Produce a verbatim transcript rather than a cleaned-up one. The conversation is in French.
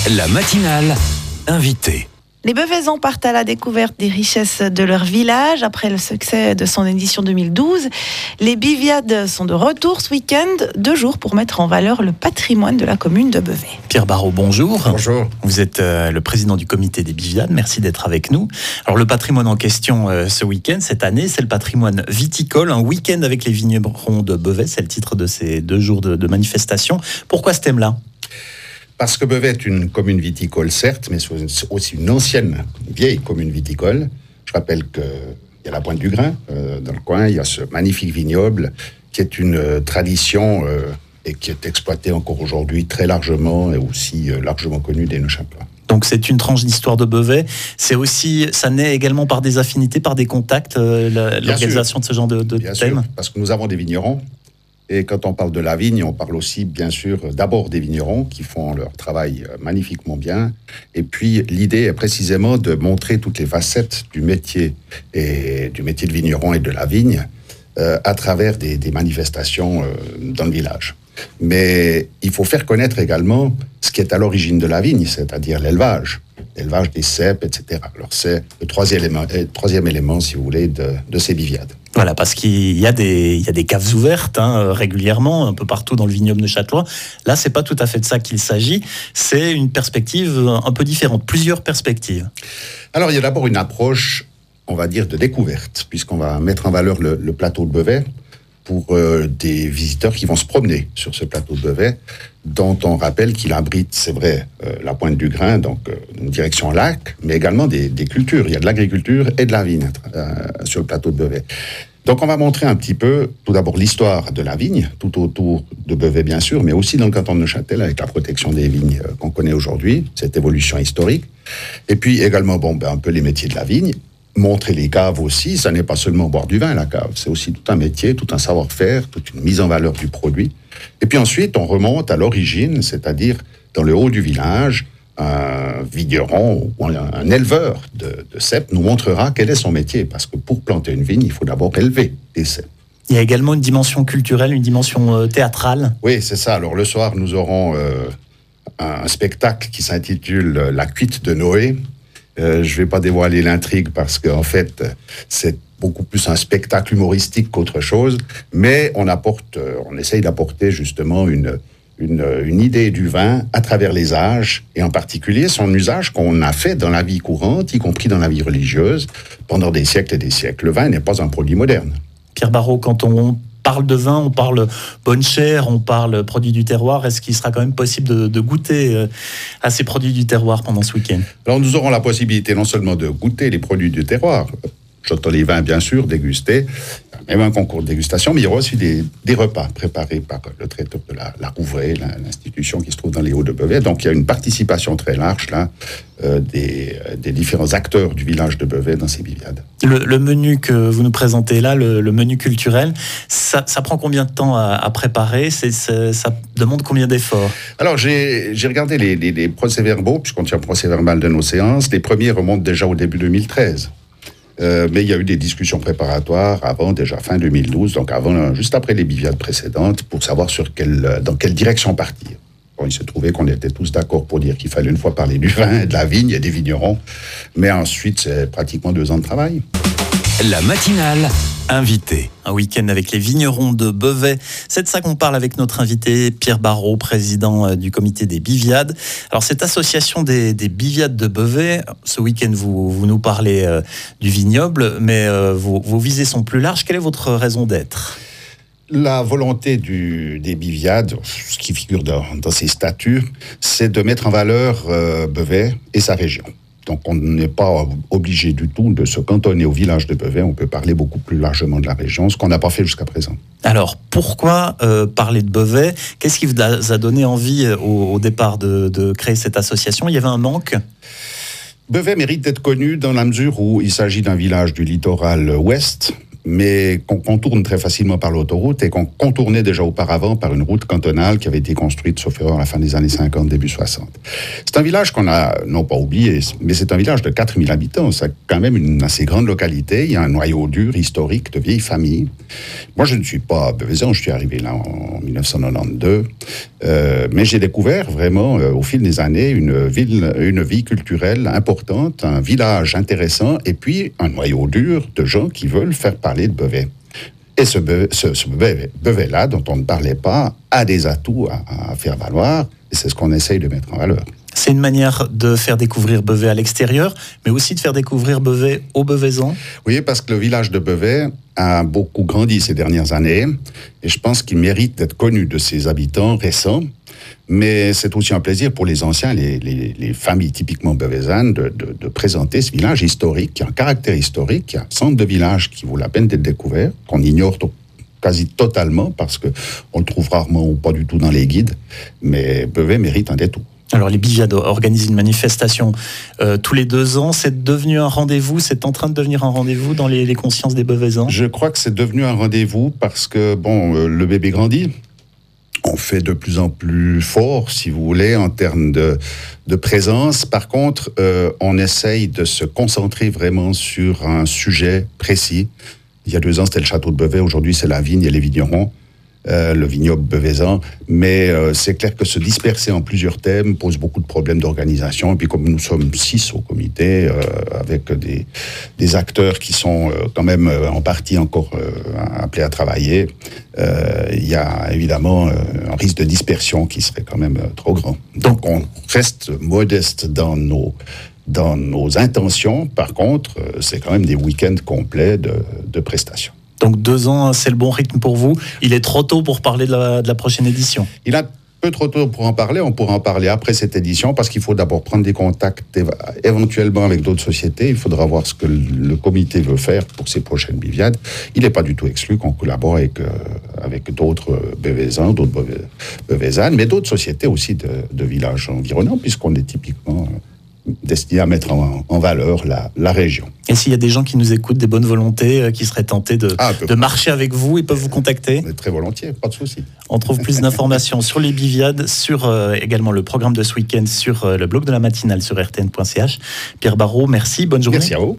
La matinale invitée. Les Beuvaisan partent à la découverte des richesses de leur village après le succès de son édition deux mille douze. Les Biviades sont de retour ce week-end, deux jours pour mettre en valeur le patrimoine de la commune de Beauvais. Pierre Barraud, bonjour. Bonjour. Vous êtes euh, le président du comité des Biviades, merci d'être avec nous. Alors le patrimoine en question euh, ce week-end, cette année, c'est le patrimoine viticole, un week-end avec les vignerons de Beauvais, c'est le titre de ces deux jours de, de manifestation. Pourquoi ce thème-là ? Parce que Beauvais est une commune viticole, certes, mais c'est aussi une ancienne, vieille commune viticole. Je rappelle qu'il y a la Pointe du Grain euh, dans le coin, il y a ce magnifique vignoble qui est une euh, tradition euh, et qui est exploité encore aujourd'hui très largement et aussi euh, largement connu des Neuchâtelois. Donc c'est une tranche d'histoire de Beauvais. C'est aussi, ça naît également par des affinités, par des contacts, euh, la, l'organisation de ce genre de, de Bien thème. sûr, parce que nous avons des vignerons. Et quand on parle de la vigne, on parle aussi, bien sûr, d'abord des vignerons qui font leur travail magnifiquement bien. Et puis, l'idée est précisément de montrer toutes les facettes du métier et du métier de vigneron et de la vigne euh, à travers des, des manifestations euh, dans le village. Mais il faut faire connaître également ce qui est à l'origine de la vigne, c'est-à-dire l'élevage, l'élevage des cèpes, et cetera. Alors, c'est le troisième élément, euh, troisième élément si vous voulez, de, de ces Biviades. Voilà, parce qu'il y a des, il y a des caves ouvertes hein, régulièrement, un peu partout dans le vignoble neuchâtelois. Là, c'est pas tout à fait de ça qu'il s'agit. C'est une perspective un peu différente, plusieurs perspectives. Alors, il y a d'abord une approche, on va dire, de découverte, puisqu'on va mettre en valeur le, le plateau de Beauvais pour euh, des visiteurs qui vont se promener sur ce plateau de Beauvais, dont on rappelle qu'il abrite, c'est vrai, euh, la Pointe du Grain, donc euh, une direction lac, mais également des, des cultures. Il y a de l'agriculture et de la vigne euh, sur le plateau de Beauvais. Donc on va montrer un petit peu, tout d'abord, l'histoire de la vigne, tout autour de Beauvais, bien sûr, mais aussi dans le canton de Neuchâtel, avec la protection des vignes euh, qu'on connaît aujourd'hui, cette évolution historique. Et puis également, bon, ben, un peu les métiers de la vigne. Montrer les caves aussi, ça n'est pas seulement boire du vin, la cave. C'est aussi tout un métier, tout un savoir-faire, toute une mise en valeur du produit. Et puis ensuite, on remonte à l'origine, c'est-à-dire dans le haut du village, un vigneron ou un, un éleveur de, de cèpes nous montrera quel est son métier. Parce que pour planter une vigne, il faut d'abord élever des cèpes. Il y a également une dimension culturelle, une dimension euh, théâtrale. Oui, c'est ça. Alors le soir, nous aurons euh, un spectacle qui s'intitule « La cuite de Noé ». Euh, je ne vais pas dévoiler l'intrigue parce qu'en fait, c'est beaucoup plus un spectacle humoristique qu'autre chose, mais on apporte, on essaye d'apporter justement une, une, une idée du vin à travers les âges, et en particulier son usage qu'on a fait dans la vie courante, y compris dans la vie religieuse, pendant des siècles et des siècles. Le vin n'est pas un produit moderne. Pierre Barraud, quand on parle de vin, on parle bonne chère, on parle produits du terroir. Est-ce qu'il sera quand même possible de, de goûter à ces produits du terroir pendant ce week-end ? Alors nous aurons la possibilité non seulement de goûter les produits du terroir, j'entends les vins bien sûr, déguster, même un concours de dégustation, mais il y aura aussi des, des repas préparés par le traiteur de la, la Rouvray, l'institution qui se trouve dans les Hauts-de-Beauvais. Donc il y a une participation très large là, euh, des, des différents acteurs du village de Beauvais dans ces Biviades. Le, le menu que vous nous présentez là, le, le menu culturel, ça, ça prend combien de temps à, à préparer ? c'est, c'est, Ça demande combien d'efforts ? Alors j'ai, j'ai regardé les, les, les procès-verbaux, puisqu'on tient procès-verbal de nos séances. Les premiers remontent déjà au début deux mille treize. Euh, mais il y a eu des discussions préparatoires avant, déjà fin deux mille douze, donc avant, juste après les Biviades précédentes, pour savoir sur quelle, dans quelle direction partir. Bon, il se trouvait qu'on était tous d'accord pour dire qu'il fallait une fois parler du vin, de la vigne et des vignerons, mais ensuite c'est pratiquement deux ans de travail. La matinale invitée. Un week-end avec les vignerons de Beauvais. C'est de ça qu'on parle avec notre invité Pierre Barraud, président du comité des Biviades. Alors cette association des, des Biviades de Beauvais, ce week-end vous, vous nous parlez euh, du vignoble, mais euh, vos, vos visées sont plus larges. Quelle est votre raison d'être ? La volonté du, des Biviades, ce qui figure dans, dans ces statuts, c'est de mettre en valeur euh, Beauvais et sa région. Donc on n'est pas obligé du tout de se cantonner au village de Beauvais, on peut parler beaucoup plus largement de la région, ce qu'on n'a pas fait jusqu'à présent. Alors pourquoi euh, parler de Beauvais ? Qu'est-ce qui vous a donné envie au, au départ de, de créer cette association ? Il y avait un manque ? Beauvais mérite d'être connu dans la mesure où il s'agit d'un village du littoral ouest, mais qu'on contourne très facilement par l'autoroute et qu'on contournait déjà auparavant par une route cantonale qui avait été construite, sauf erreur, à la fin des années cinquante, début soixante. C'est un village qu'on a, non pas oublié, mais c'est un village de quatre mille habitants. C'est quand même une assez grande localité. Il y a un noyau dur historique de vieilles familles. Moi, je ne suis pas beuvezan, je suis arrivé là en dix-neuf cent quatre-vingt-douze, euh, mais j'ai découvert vraiment, euh, au fil des années, une ville, une vie culturelle importante, un village intéressant, et puis un noyau dur de gens qui veulent faire parler de Beauvais. Et ce, Beauvais, ce, ce Beauvais, Beauvais-là, dont on ne parlait pas, a des atouts à, à faire valoir, et c'est ce qu'on essaye de mettre en valeur. C'est une manière de faire découvrir Beauvais à l'extérieur, mais aussi de faire découvrir Beauvais aux Beauvaisans. Oui, parce que le village de Beauvais a beaucoup grandi ces dernières années, et je pense qu'il mérite d'être connu de ses habitants récents. Mais c'est aussi un plaisir pour les anciens, les, les, les familles typiquement beauvaisanes, de, de, de présenter ce village historique, qui a un caractère historique, qui a un centre de village qui vaut la peine d'être découvert, qu'on ignore to- quasi totalement, parce qu'on le trouve rarement ou pas du tout dans les guides, mais Beauvais mérite un détour. Alors les Biviades organisent une manifestation euh, tous les deux ans. C'est devenu un rendez-vous, c'est en train de devenir un rendez-vous dans les, les consciences des Beauvaisans. Je crois que c'est devenu un rendez-vous parce que, bon, euh, le bébé grandit. On fait de plus en plus fort, si vous voulez, en termes de, de présence. Par contre, euh, on essaye de se concentrer vraiment sur un sujet précis. Il y a deux ans, c'était le château de Beauvais. Aujourd'hui, c'est la vigne et les vignerons. Euh, le vignoble beauvaisan, mais euh, c'est clair que se disperser en plusieurs thèmes pose beaucoup de problèmes d'organisation, et puis comme nous sommes six au comité, euh, avec des, des acteurs qui sont euh, quand même euh, en partie encore euh, appelés à travailler, euh, il y a évidemment euh, un risque de dispersion qui serait quand même euh, trop grand. Donc on reste modeste dans nos dans nos intentions, par contre, euh, c'est quand même des week-ends complets de, de prestations. Donc deux ans, c'est le bon rythme pour vous. Il est trop tôt pour parler de la, de la prochaine édition. Il est un peu trop tôt pour en parler. On pourra en parler après cette édition parce qu'il faut d'abord prendre des contacts év- éventuellement avec d'autres sociétés. Il faudra voir ce que le comité veut faire pour ces prochaines Biviades. Il n'est pas du tout exclu qu'on collabore avec, euh, avec d'autres Beauvaisans, d'autres Beauvais- Beauvaisanes, mais d'autres sociétés aussi de, de villages environnants, puisqu'on est typiquement destiné à mettre en, en valeur la, la région. Et s'il y a des gens qui nous écoutent, des bonnes volontés, euh, qui seraient tentés de, Ah, de marcher avec vous, ils peuvent vous contacter. Très volontiers, pas de souci. On trouve plus d'informations sur les Biviades, sur euh, également le programme de ce week-end sur euh, le blog de la matinale sur r t n point c h. Pierre Barraud, merci, bonne journée. Merci à vous.